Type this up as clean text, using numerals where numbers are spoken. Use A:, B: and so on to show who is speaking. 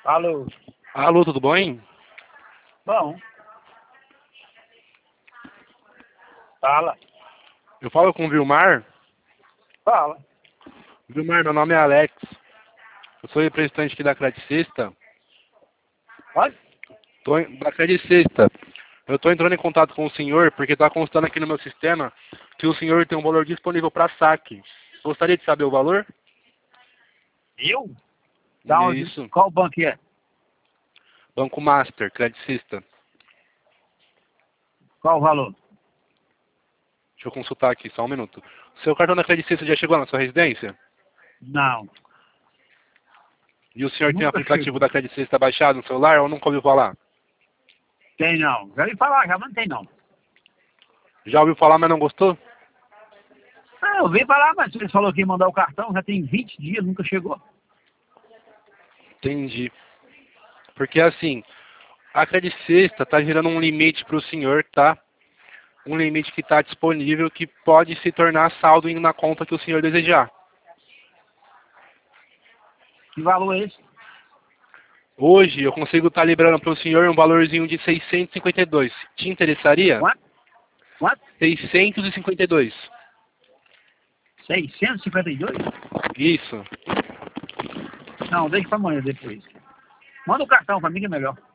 A: Alô?
B: Alô, tudo bem?
A: Bom. Fala.
B: Eu falo com o Vilmar.
A: Fala.
B: Vilmar, meu nome é Alex. Eu sou representante aqui da Credit Sexta.
A: Pode?
B: Da Credit Sexta. Eu estou entrando em contato com o senhor porque está constando aqui no meu sistema que o senhor tem um valor disponível para saque. Gostaria de saber o valor?
A: Eu? Da onde?
B: Isso.
A: Qual banco é?
B: Banco Master, Credit Sexta.
A: Qual o valor?
B: Deixa eu consultar aqui, só um minuto. Seu cartão da Credit Sexta já chegou na sua residência?
A: Não.
B: E o senhor tem o
A: Nunca
B: aplicativo
A: chegou.
B: da Credit Sexta baixado no celular ou nunca ouviu falar?
A: Tem não. Já ouvi falar, já, mas não tem não.
B: Já ouviu falar, mas não gostou?
A: Ah, eu ouvi falar, mas você falou que ia mandar o cartão, já tem 20 dias, nunca chegou.
B: Entendi. Porque assim, a Credit Sexta está gerando um limite para o senhor, tá? Um limite que está disponível que pode se tornar saldo na conta que o senhor desejar.
A: Que valor é esse?
B: Hoje eu consigo estar liberando para o senhor um valorzinho de 652. Te interessaria?
A: Quanto? Quanto?
B: 652.
A: 652?
B: Isso.
A: Não, deixa pra amanhã depois. Manda o cartão pra mim que é melhor.